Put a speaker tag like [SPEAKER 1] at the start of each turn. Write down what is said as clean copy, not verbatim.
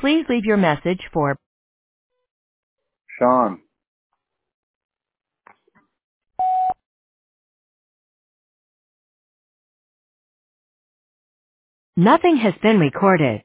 [SPEAKER 1] Please leave your message for
[SPEAKER 2] Sean.
[SPEAKER 1] Nothing has been recorded.